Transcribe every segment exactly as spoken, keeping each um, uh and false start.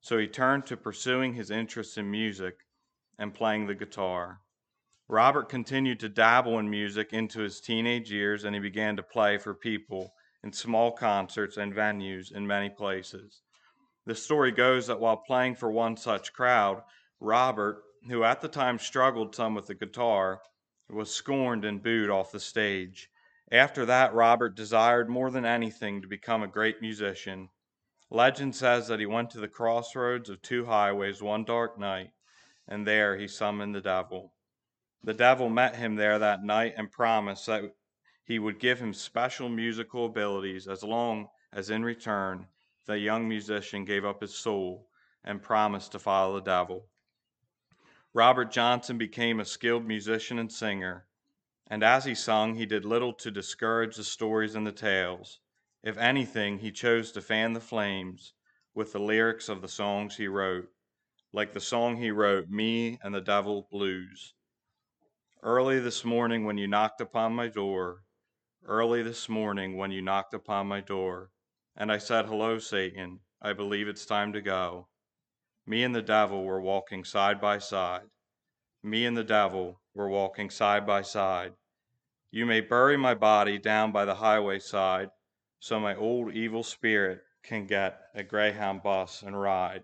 so he turned to pursuing his interest in music and playing the guitar. Robert continued to dabble in music into his teenage years, and he began to play for people in small concerts and venues in many places. The story goes that while playing for one such crowd, Robert, who at the time struggled some with the guitar, was scorned and booed off the stage. After that, Robert desired more than anything to become a great musician. Legend says that he went to the crossroads of two highways one dark night, and there he summoned the devil. The devil met him there that night and promised that he would give him special musical abilities as long as in return the young musician gave up his soul and promised to follow the devil. Robert Johnson became a skilled musician and singer, and as he sung, he did little to discourage the stories and the tales. If anything, he chose to fan the flames with the lyrics of the songs he wrote, like the song he wrote, Me and the Devil Blues. Early this morning when you knocked upon my door, early this morning when you knocked upon my door, and I said, Hello, Satan, I believe it's time to go. Me and the devil were walking side by side. Me and the devil were walking side by side. You may bury my body down by the highway side, so my old evil spirit can get a Greyhound bus and ride.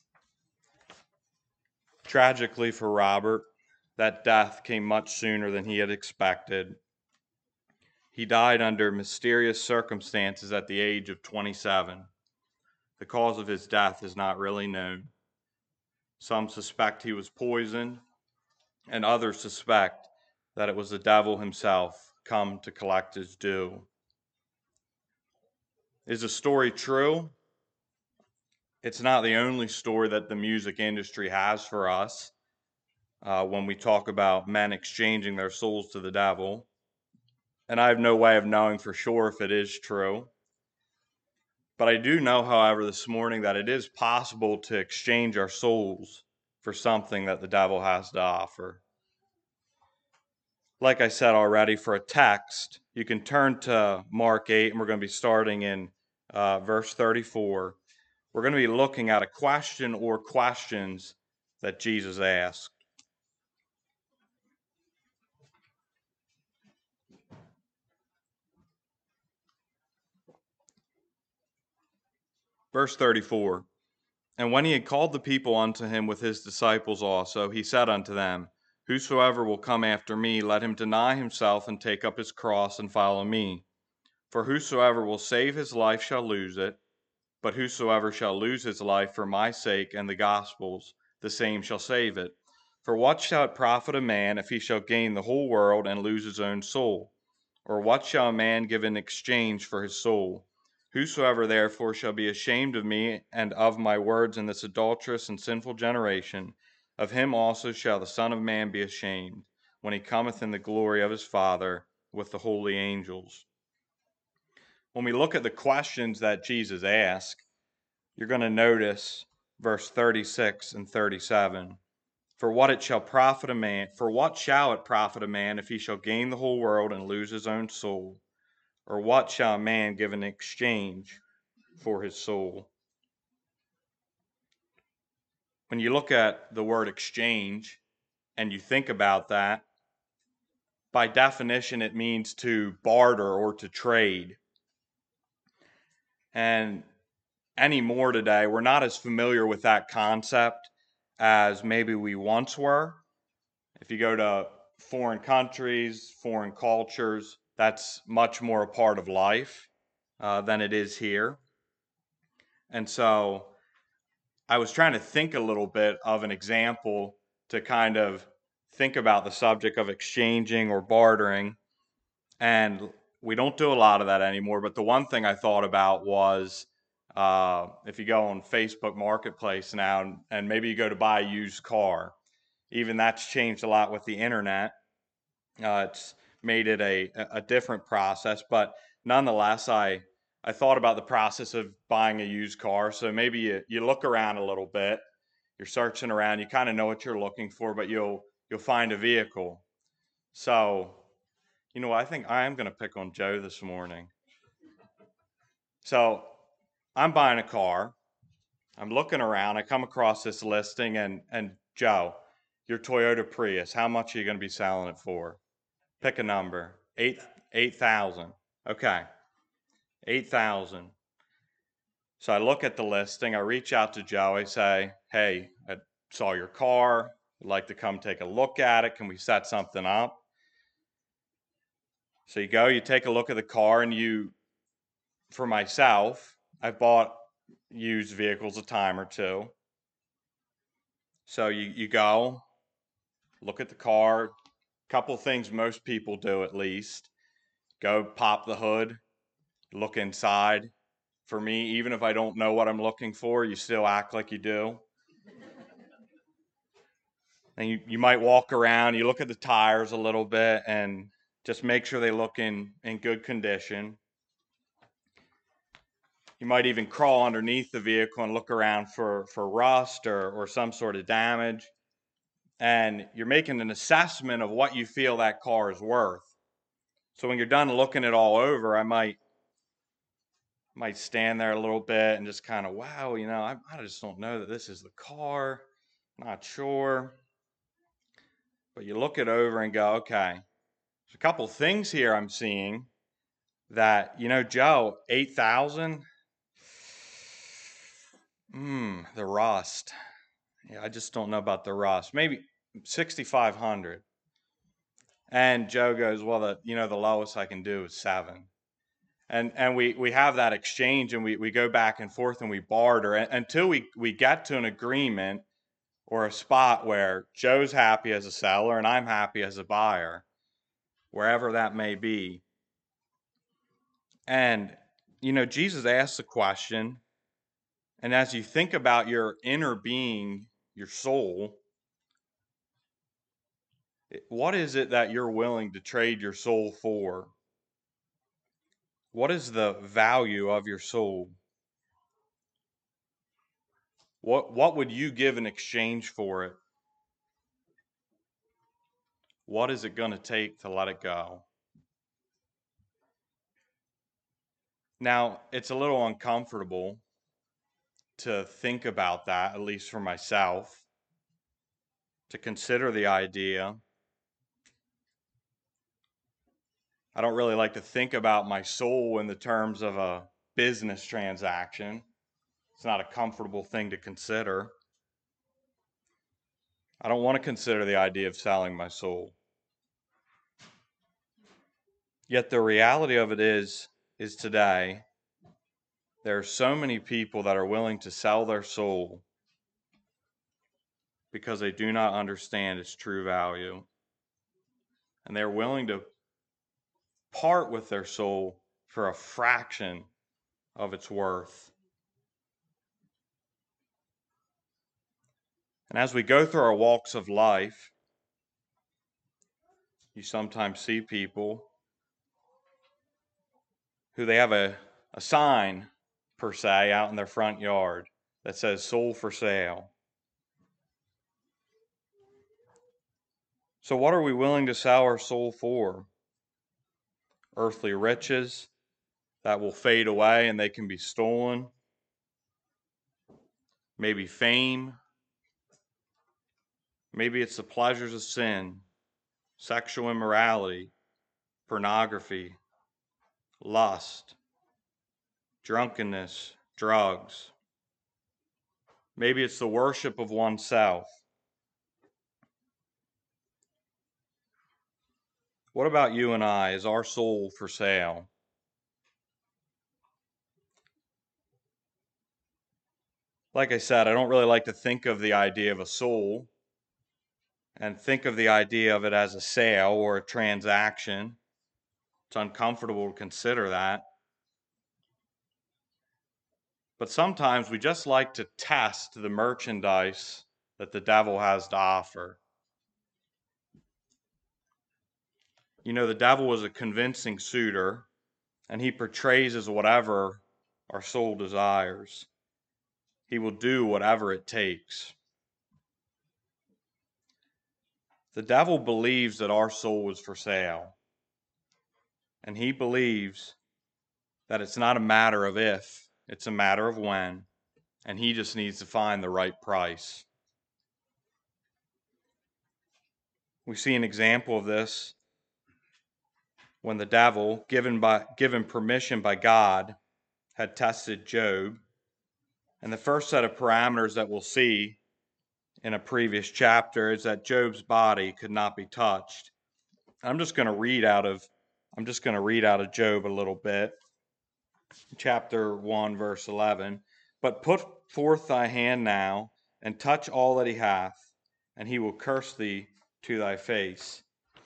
Tragically for Robert, that death came much sooner than he had expected. He died under mysterious circumstances at the age of twenty-seven. The cause of his death is not really known. Some suspect he was poisoned, and others suspect that it was the devil himself come to collect his due. Is the story true? It's not the only story that the music industry has for us uh, when we talk about men exchanging their souls to the devil. And I have no way of knowing for sure if it is true. But I do know, however, this morning that it is possible to exchange our souls for something that the devil has to offer. Like I said already, for a text, you can turn to Mark eight, and we're going to be starting in uh, verse thirty-four. We're going to be looking at a question or questions that Jesus asked. Verse thirty-four. And when he had called the people unto him with his disciples also, he said unto them, Whosoever will come after me, let him deny himself and take up his cross and follow me. For whosoever will save his life shall lose it, but whosoever shall lose his life for my sake and the gospel's, the same shall save it. For what shall it profit a man if he shall gain the whole world and lose his own soul? Or what shall a man give in exchange for his soul? Whosoever therefore shall be ashamed of me and of my words in this adulterous and sinful generation, of him also shall the Son of Man be ashamed, when he cometh in the glory of his Father with the holy angels. When we look at the questions that Jesus asked, you're going to notice verse thirty-six and thirty-seven. For what it shall profit a man, for what shall it profit a man if he shall gain the whole world and lose his own soul? Or what shall a man give in exchange for his soul? When you look at the word exchange and you think about that, by definition, it means to barter or to trade. And anymore today, we're not as familiar with that concept as maybe we once were. If you go to foreign countries, foreign cultures, that's much more a part of life uh, than it is here. And so I was trying to think a little bit of an example to kind of think about the subject of exchanging or bartering. And we don't do a lot of that anymore. But the one thing I thought about was uh, if you go on Facebook Marketplace now and, and maybe you go to buy a used car, even that's changed a lot with the internet. Uh, it's made it a, a different process. But nonetheless, I, I thought about the process of buying a used car. So maybe you, you look around a little bit, you're searching around, you kind of know what you're looking for, but you'll you'll find a vehicle. So you know, I think I am going to pick on Joe this morning. So I'm buying a car, I'm looking around. I come across this listing, and, and Joe, your Toyota Prius, how much are you going to be selling it for? Pick a number. Eight, eight thousand. Okay, eight thousand. So I look at the listing. I reach out to Joe. I say, hey, I saw your car. I'd like to come take a look at it. Can we set something up? So you go, you take a look at the car, and you, for myself, I've bought used vehicles a time or two. So you, you go, look at the car, couple things most people do at least. Go pop the hood, look inside. For me, even if I don't know what I'm looking for, you still act like you do. And you, you might walk around, you look at the tires a little bit and just make sure they look in, in good condition. You might even crawl underneath the vehicle and look around for, for rust or, or some sort of damage. And you're making an assessment of what you feel that car is worth. So when you're done looking it all over, I might might stand there a little bit and just kind of, wow, you know, I, I just don't know that this is the car. Not sure. But you look it over and go, okay, there's a couple things here I'm seeing that, you know, Joe, eight thousand. Hmm, the rust. Yeah, I just don't know about the rust. Maybe sixty-five hundred. And Joe goes, well, the you know, the lowest I can do is seven. And and we, we have that exchange, and we, we go back and forth and we barter until we, we get to an agreement or a spot where Joe's happy as a seller and I'm happy as a buyer, wherever that may be. And, you know, Jesus asked the question, and as you think about your inner being, your soul, what is it that you're willing to trade your soul for? What is the value of your soul? What, what would you give in exchange for it? What is it going to take to let it go? Now, it's a little uncomfortable to think about that, at least for myself, to consider the idea. I don't really like to think about my soul in the terms of a business transaction. It's not a comfortable thing to consider. I don't want to consider the idea of selling my soul. Yet the reality of it is, is today, there are so many people that are willing to sell their soul because they do not understand its true value. And they're willing to part with their soul for a fraction of its worth. And as we go through our walks of life, you sometimes see people who they have a, a sign, per se, out in their front yard that says soul for sale. So what are we willing to sell our soul for? Earthly riches that will fade away and they can be stolen. Maybe fame. Maybe it's the pleasures of sin, sexual immorality, pornography, lust, drunkenness, drugs. Maybe it's the worship of oneself. What about you and I? Is our soul for sale? Like I said, I don't really like to think of the idea of a soul and think of the idea of it as a sale or a transaction. It's uncomfortable to consider that. But sometimes we just like to test the merchandise that the devil has to offer. You know, the devil is a convincing suitor, and he portrays as whatever our soul desires. He will do whatever it takes. The devil believes that our soul is for sale, and he believes that it's not a matter of if, it's a matter of when. and he just needs to find the right price. We see an example of this when the devil, given by given permission by God, had tested Job. And the first set of parameters that we'll see in a previous chapter is that Job's body could not be touched. I'm just going to read out of I'm just going to read out of Job a little bit. Chapter one, verse eleven. But put forth thy hand now, and touch all that he hath, and he will curse thee to thy face.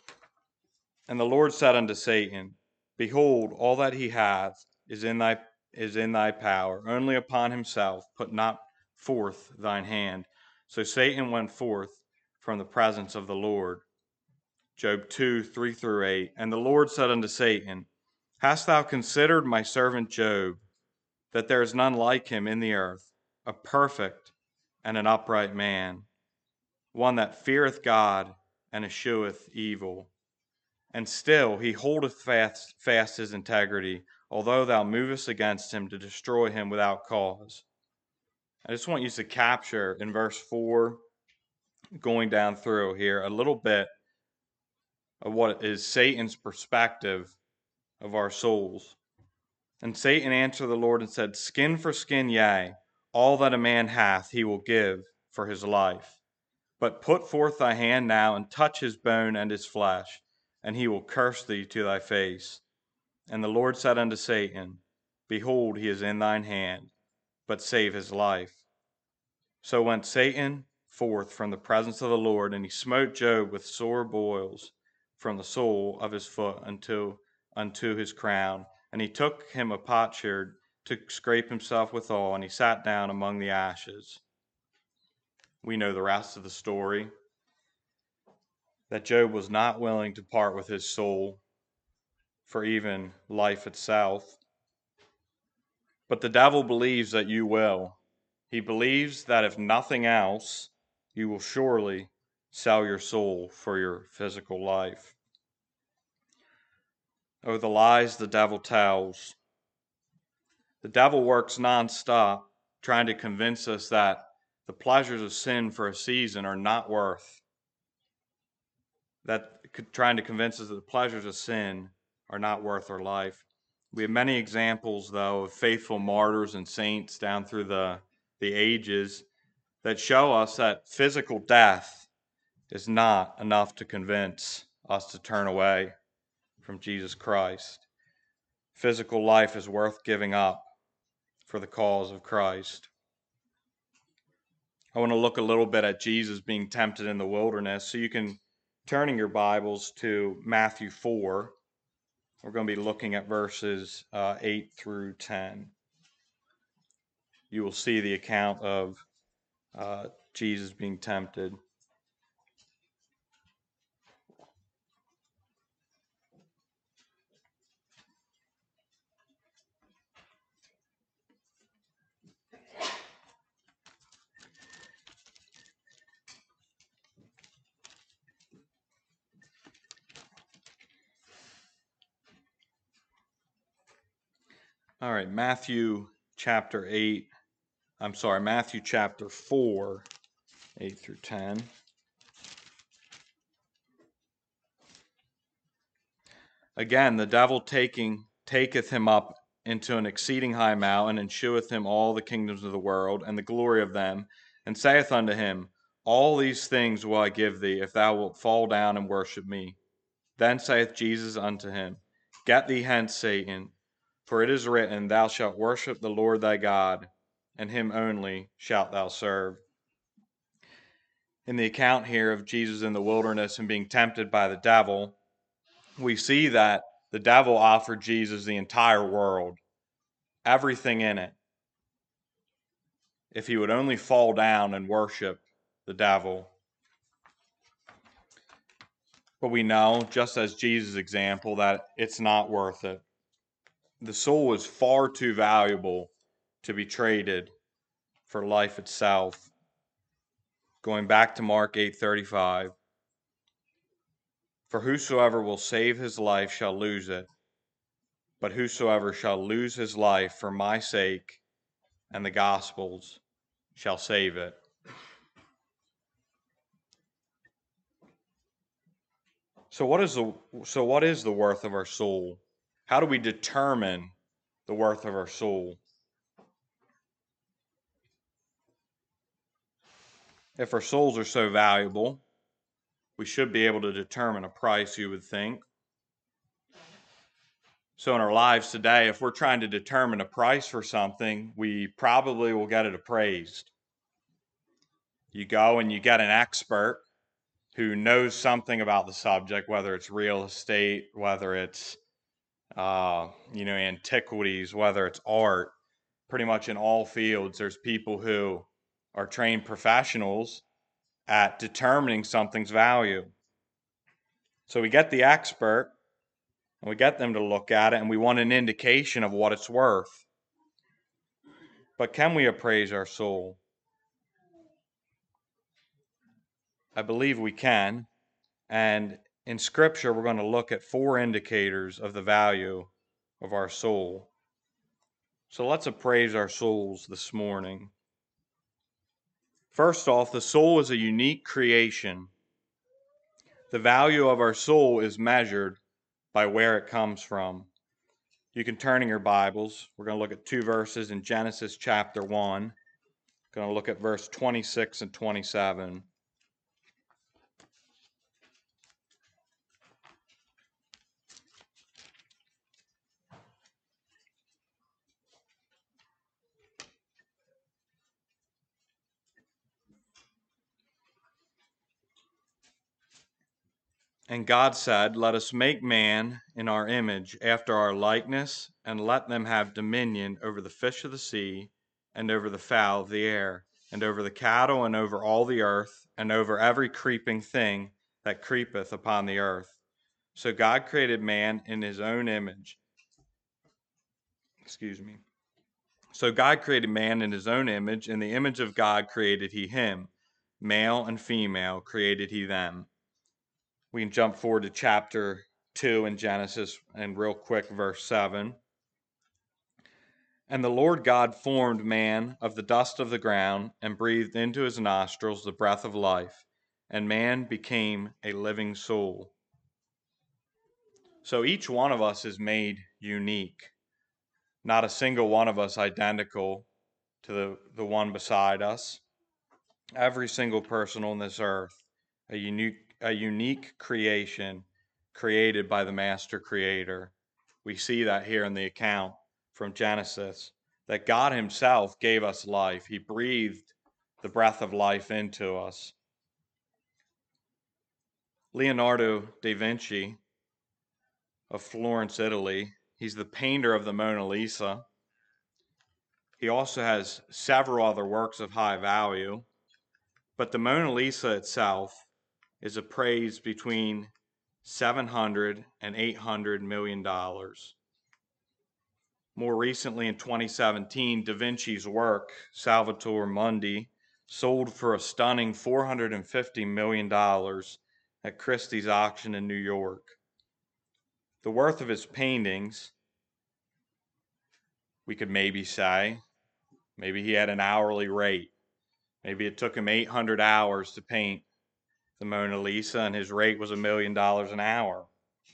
And the Lord said unto Satan, Behold, all that he hath is in thy is in thy power. Only upon himself put not forth thine hand. So Satan went forth from the presence of the Lord. Job two, three through eight. And the Lord said unto Satan, Hast thou considered my servant Job, that there is none like him in the earth, a perfect and an upright man, one that feareth God and escheweth evil? And still he holdeth fast, fast his integrity, although thou movest against him to destroy him without cause. I just want you to capture in verse four, going down through here, a little bit of what is Satan's perspective of our souls. And Satan answered the Lord and said, Skin for skin, yea, all that a man hath he will give for his life. But put forth thy hand now, and touch his bone and his flesh, and he will curse thee to thy face. And the Lord said unto Satan, Behold, he is in thine hand, but save his life. So went Satan forth from the presence of the Lord, and he smote Job with sore boils from the sole of his foot unto, unto his crown. And he took him a potsherd to scrape himself withal, and he sat down among the ashes. We know the rest of the story, that Job was not willing to part with his soul for even life itself. But the devil believes that you will. He believes that if nothing else, you will surely sell your soul for your physical life. Oh, the lies the devil tells. The devil works nonstop trying to convince us that the pleasures of sin for a season are not worth, that trying to convince us that the pleasures of sin are not worth our life. We have many examples, though, of faithful martyrs and saints down through the, the ages that show us that physical death is not enough to convince us to turn away from Jesus Christ. Physical life is worth giving up for the cause of Christ. I want to look a little bit at Jesus being tempted in the wilderness, so you can turn in your Bibles to Matthew four. We're going to be looking at verses uh, eight through ten. You will see the account of uh, Jesus being tempted. All right, Matthew chapter eight. I'm sorry, Matthew chapter four, eight through ten. Again, the devil taking taketh him up into an exceeding high mountain, and sheweth him all the kingdoms of the world, and the glory of them, and saith unto him, All these things will I give thee, if thou wilt fall down and worship me. Then saith Jesus unto him, Get thee hence, Satan, for it is written, Thou shalt worship the Lord thy God, and him only shalt thou serve. In the account here of Jesus in the wilderness and being tempted by the devil, we see that the devil offered Jesus the entire world, everything in it, if he would only fall down and worship the devil. But we know, just as Jesus' example, that it's not worth it. The soul is far too valuable to be traded for life itself. Going back to Mark eight thirty-five, For whosoever will save his life shall lose it, but whosoever shall lose his life for my sake and the gospel's shall save it. So what is the so what is the worth of our soul? How do we determine the worth of our soul? If our souls are so valuable, we should be able to determine a price, you would think. So in our lives today, if we're trying to determine a price for something, we probably will get it appraised. You go and you get an expert who knows something about the subject, whether it's real estate, whether it's uh, you know, antiquities, whether it's art. Pretty much in all fields, there's people who are trained professionals at determining something's value. So we get the expert and we get them to look at it and we want an indication of what it's worth. But can we appraise our soul? I believe we can. And in Scripture, we're going to look at four indicators of the value of our soul. So let's appraise our souls this morning. First off, the soul is a unique creation. The value of our soul is measured by where it comes from. You can turn in your Bibles. We're going to look at two verses in Genesis chapter one. We're going to look at verse twenty-six and twenty-seven. And God said, "Let us make man in our image, after our likeness, and let them have dominion over the fish of the sea, and over the fowl of the air, and over the cattle, and over all the earth, and over every creeping thing that creepeth upon the earth." So God created man in his own image. Excuse me. So God created man in his own image. In the image of God created he him. Male and female created he them. We can jump forward to chapter two in Genesis and real quick, verse seven. And the Lord God formed man of the dust of the ground and breathed into his nostrils the breath of life, and man became a living soul. So each one of us is made unique. Not a single one of us identical to the, the one beside us. Every single person on this earth, a unique a unique creation created by the master creator. We see that here in the account from Genesis, that God himself gave us life. He breathed the breath of life into us. Leonardo da Vinci of Florence, Italy, he's the painter of the Mona Lisa. He also has several other works of high value, but the Mona Lisa itself is appraised between seven hundred and eight hundred million dollars. More recently, in twenty seventeen, Da Vinci's work, Salvator Mundi, sold for a stunning four hundred fifty million dollars at Christie's auction in New York. The worth of his paintings, we could maybe say, maybe he had an hourly rate. Maybe it took him eight hundred hours to paint the Mona Lisa, and his rate was a million dollars an hour.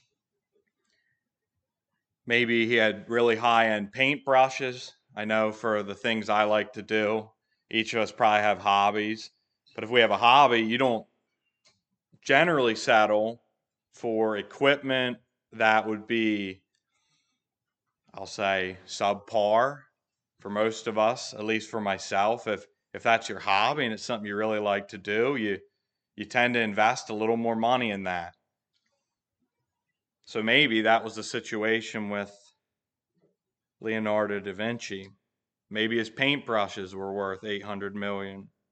Maybe he had really high-end paintbrushes. I know for the things I like to do, each of us probably have hobbies. But if we have a hobby, you don't generally settle for equipment that would be, I'll say, subpar for most of us, at least for myself. If if that's your hobby and it's something you really like to do, you you tend to invest a little more money in that. So maybe that was the situation with Leonardo da Vinci. Maybe his paintbrushes were worth eight hundred million dollars.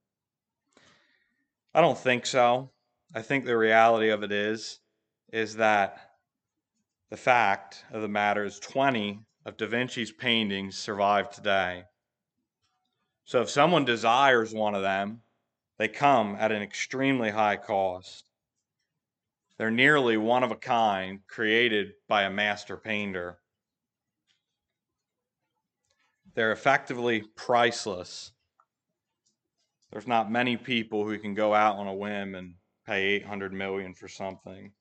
I don't think so. I think the reality of it is, is that the fact of the matter is twenty of Da Vinci's paintings survive today. So if someone desires one of them, they come at an extremely high cost. They're nearly one of a kind, created by a master painter. They're effectively priceless. There's not many people who can go out on a whim and pay eight hundred million dollars for something.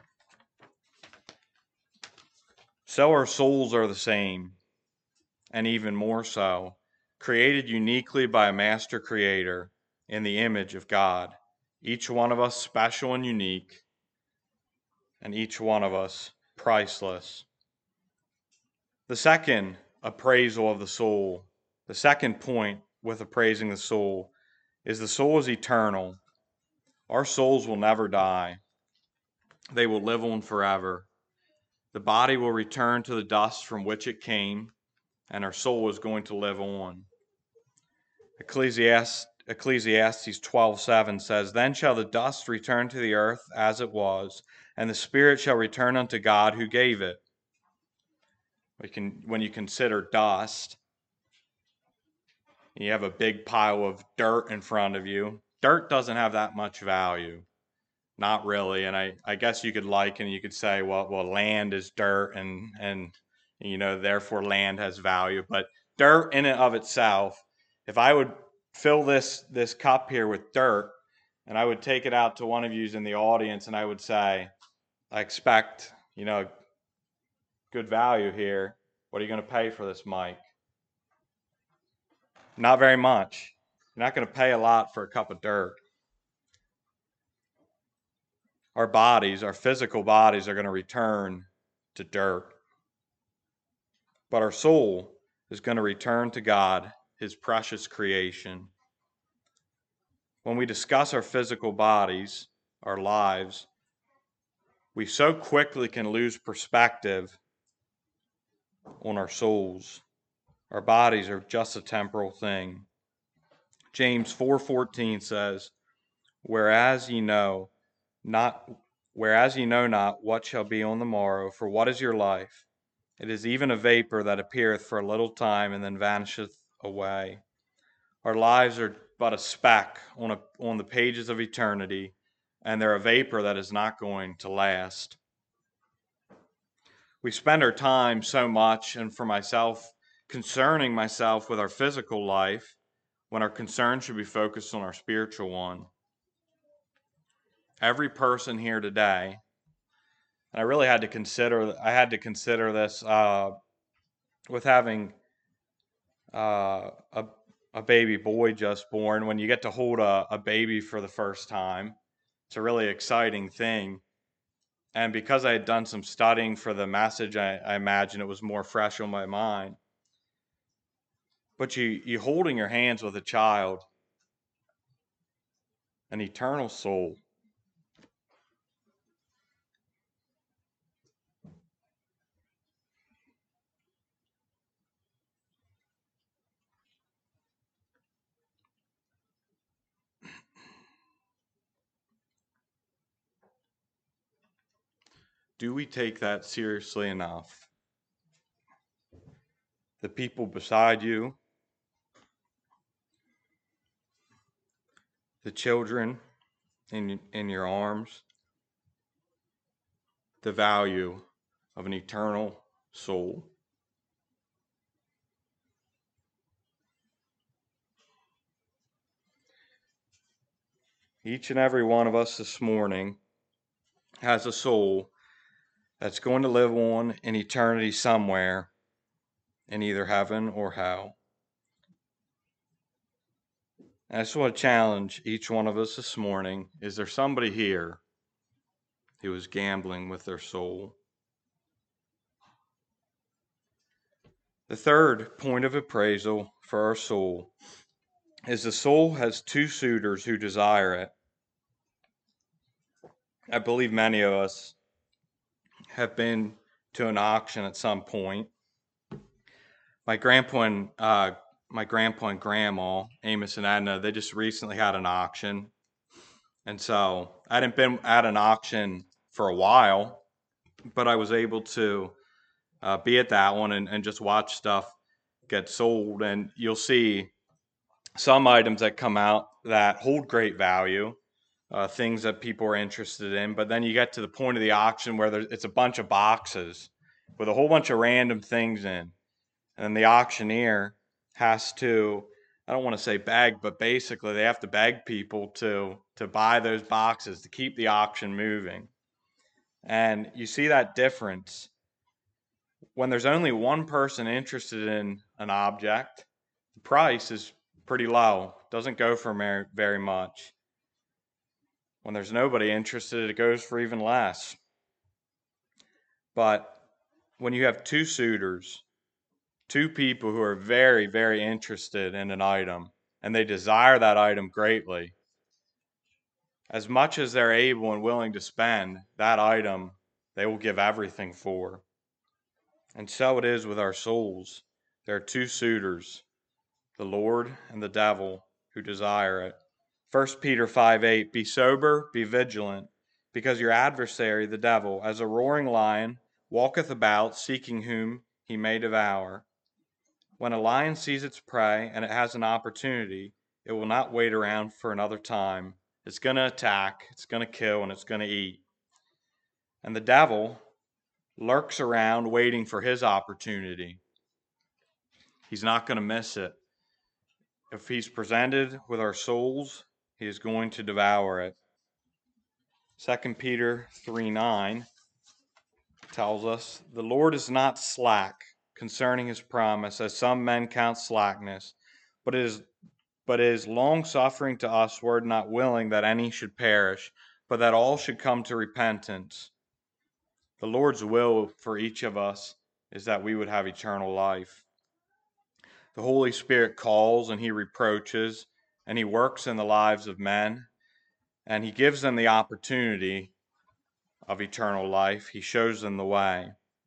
So our souls are the same, and even more so, created uniquely by a master creator in the image of God. Each one of us special and unique, and each one of us priceless. The second appraisal of the soul, the second point with appraising the soul, is the soul is eternal. Our souls will never die. They will live on forever. The body will return to the dust from which it came, and our soul is going to live on. Ecclesiastes, Ecclesiastes twelve seven says, "Then shall the dust return to the earth as it was, and the spirit shall return unto God who gave it." We can, when you consider dust, you have a big pile of dirt in front of you. Dirt doesn't have that much value. Not really. And I, I guess you could liken, you could say, well, well, land is dirt and, and, you know, therefore land has value. But dirt in and of itself, if I would fill this, this cup here with dirt and I would take it out to one of you in the audience and I would say, I expect, you know, good value here. What are you going to pay for this mic? Not very much. You're not going to pay a lot for a cup of dirt. Our bodies, our physical bodies, are going to return to dirt. But our soul is going to return to God, His precious creation. When we discuss our physical bodies, our lives, we so quickly can lose perspective on our souls. Our bodies are just a temporal thing. James four fourteen says, Whereas ye know not whereas ye know not what shall be on the morrow, for what is your life? It is even a vapor that appeareth for a little time and then vanisheth away. Our lives are but a speck on a, on the pages of eternity, and they're a vapor that is not going to last. We spend our time so much, and for myself, concerning myself with our physical life, when our concern should be focused on our spiritual one. Every person here today, and I really had to consider, I had to consider this uh, with having uh, a, a baby boy just born. When you get to hold a, a baby for the first time, it's a really exciting thing. And because I had done some studying for the message, I, I imagine it was more fresh on my mind. But you, you holding your hands with a child, an eternal soul. Do we take that seriously enough? The people beside you, the children in, in your arms, the value of an eternal soul. Each and every one of us this morning has a soul that's going to live on in eternity somewhere in either heaven or hell. And I just want to challenge each one of us this morning. Is there somebody here who is gambling with their soul? The third point of appraisal for our soul is the soul has two suitors who desire it. I believe many of us have been to an auction at some point. My grandpa and uh, my grandpa and grandma, Amos and Edna, they just recently had an auction. And so I hadn't been at an auction for a while, but I was able to uh, be at that one and, and just watch stuff get sold. And you'll see some items that come out that hold great value, uh, things that people are interested in. But then you get to the point of the auction where there's, it's a bunch of boxes with a whole bunch of random things in. And the auctioneer has to I don't want to say beg, but basically they have to beg people to, to buy those boxes to keep the auction moving. And you see that difference when there's only one person interested in an object. The price is pretty low, doesn't go for very much. When there's nobody interested, it goes for even less. But when you have two suitors, two people who are very, very interested in an item, and they desire that item greatly, as much as they're able and willing to spend, that item they will give everything for. And so it is with our souls. There are two suitors, the Lord and the devil, who desire it. First Peter five eight, be sober, be vigilant, because your adversary, the devil, as a roaring lion, walketh about, seeking whom he may devour. When a lion sees its prey and it has an opportunity, it will not wait around for another time. It's going to attack, it's going to kill, and it's going to eat. And the devil lurks around waiting for his opportunity. He's not going to miss it. If he's presented with our souls, he is going to devour it. Second Peter three nine tells us, the Lord is not slack concerning his promise, as some men count slackness, but is but is long-suffering to usward, not willing that any should perish, but that all should come to repentance. The Lord's will for each of us is that we would have eternal life. The Holy Spirit calls and he reproaches, and he works in the lives of men, and he gives them the opportunity of eternal life. He shows them the way.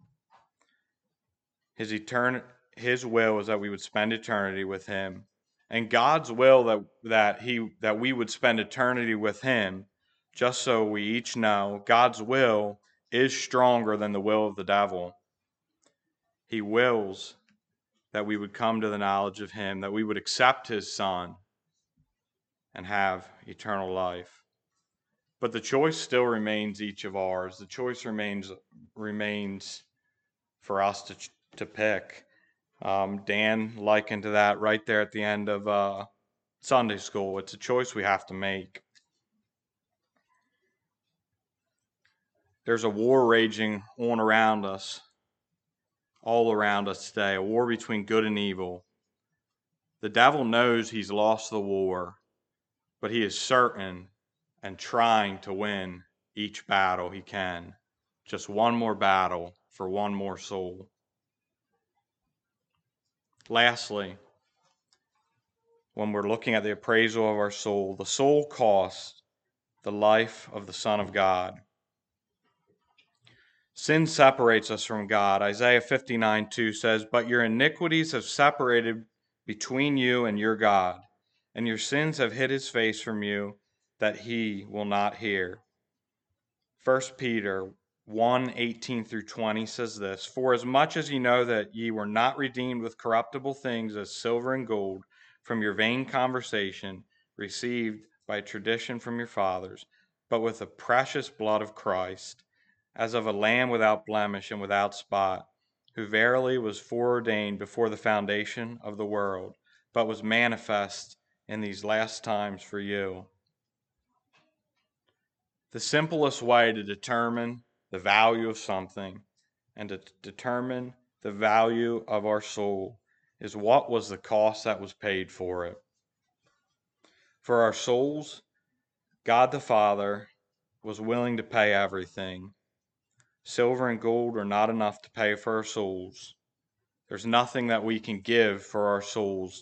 His etern- his will is that we would spend eternity with him. And God's will that that he that we would spend eternity with him, just so we each know, God's will is stronger than the will of the devil. He wills that we would come to the knowledge of him, that we would accept his Son and have eternal life. But the choice still remains each of ours. The choice remains remains for us to to pick. Um, Dan likened to that right there at the end of uh, Sunday school. It's a choice we have to make. There's a war raging on around us, all around us today, a war between good and evil. The devil knows he's lost the war, but he is certain and trying to win each battle he can. Just one more battle for one more soul. Lastly, when we're looking at the appraisal of our soul, the soul cost the life of the Son of God. Sin separates us from God. Isaiah fifty-nine two says, but your iniquities have separated between you and your God, and your sins have hid his face from you, that he will not hear. First Peter one eighteen through twenty says this, for as much as ye know that ye were not redeemed with corruptible things as silver and gold from your vain conversation received by tradition from your fathers, but with the precious blood of Christ, as of a lamb without blemish and without spot, who verily was foreordained before the foundation of the world, but was manifest in these last times for you. The simplest way to determine the value of something and to determine the value of our soul is what was the cost that was paid for it. For our souls, God the Father was willing to pay everything. Silver and gold are not enough to pay for our souls. There's nothing that we can give for our souls.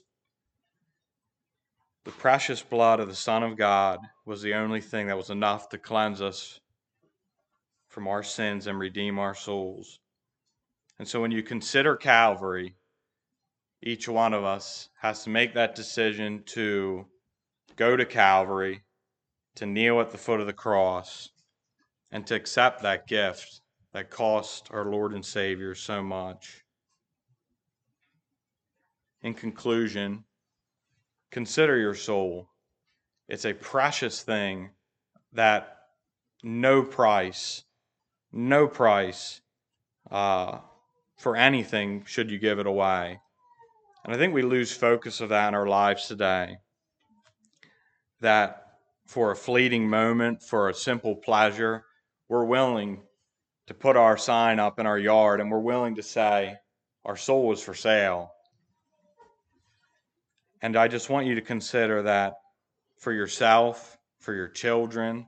The precious blood of the Son of God was the only thing that was enough to cleanse us from our sins and redeem our souls. And so when you consider Calvary, each one of us has to make that decision to go to Calvary, to kneel at the foot of the cross, and to accept that gift that cost our Lord and Savior so much. In conclusion, consider your soul. It's a precious thing that no price, no price uh, for anything should you give it away. And I think we lose focus of that in our lives today. That for a fleeting moment, for a simple pleasure, we're willing to put our sign up in our yard and we're willing to say, our soul is for sale. And I just want you to consider that for yourself, for your children,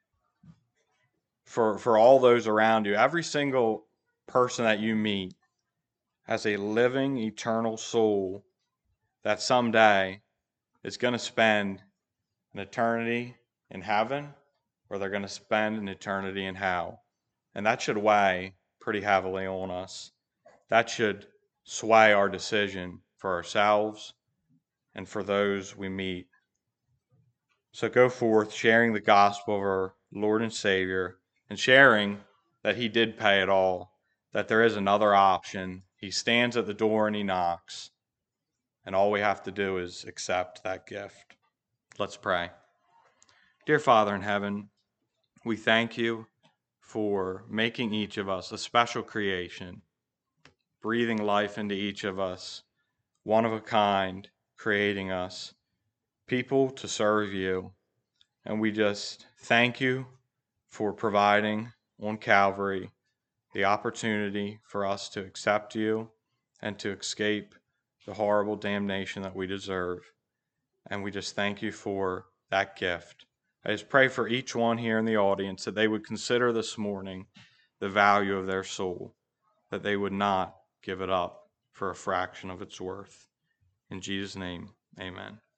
for, for all those around you, every single person that you meet has a living, eternal soul that someday is going to spend an eternity in heaven, or they're going to spend an eternity in hell. And that should weigh pretty heavily on us. That should sway our decision for ourselves and for those we meet. So go forth sharing the gospel of our Lord and Savior and sharing that he did pay it all, that there is another option. He stands at the door and he knocks. And all we have to do is accept that gift. Let's pray. Dear Father in heaven, we thank you for making each of us a special creation, breathing life into each of us, one of a kind, creating us, people to serve you. And we just thank you for providing on Calvary the opportunity for us to accept you and to escape the horrible damnation that we deserve. And we just thank you for that gift. I just pray for each one here in the audience that they would consider this morning the value of their soul, that they would not give it up for a fraction of its worth. In Jesus' name, amen.